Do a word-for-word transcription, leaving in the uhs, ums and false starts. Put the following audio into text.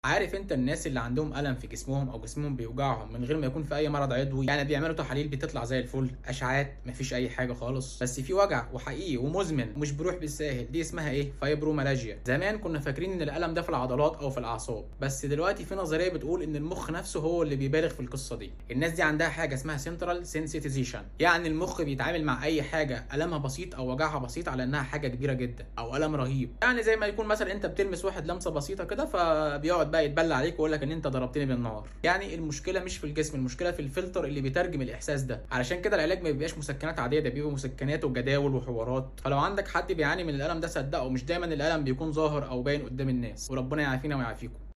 عارف انت الناس اللي عندهم الم في جسمهم او جسمهم بيوجعهم من غير ما يكون في اي مرض عضوي، يعني بيعملوا تحاليل بتطلع زي الفل، اشعاعات مفيش اي حاجه خالص، بس في وجع وحقيقي ومزمن ومش بيروح بالساهل، دي اسمها ايه؟ فايبرومالجيا. زمان كنا فاكرين ان الالم ده في العضلات او في الاعصاب، بس دلوقتي في نظريه بتقول ان المخ نفسه هو اللي بيبالغ في القصه دي. الناس دي عندها حاجه اسمها سنترال سensitization، يعني المخ بيتعامل مع اي حاجه المها بسيط او وجعها بسيط على انها حاجه كبيره جدا او الم رهيب. يعني زي ما يكون مثلا انت بتلمس واحد لمسه بسيطه كده فبيقعد بقى يتبلى عليك ويقول لك ان انت ضربتني بالنار. يعني المشكله مش في الجسم، المشكله في الفلتر اللي بيترجم الاحساس ده. علشان كده العلاج ما بيبقاش مسكنات عاديه، ده بيبقى مسكنات وجداول وحوارات. فلو عندك حد بيعاني من الالم ده صدقه، مش دايما الالم بيكون ظاهر او باين قدام الناس، وربنا يعافينا ويعافيكم.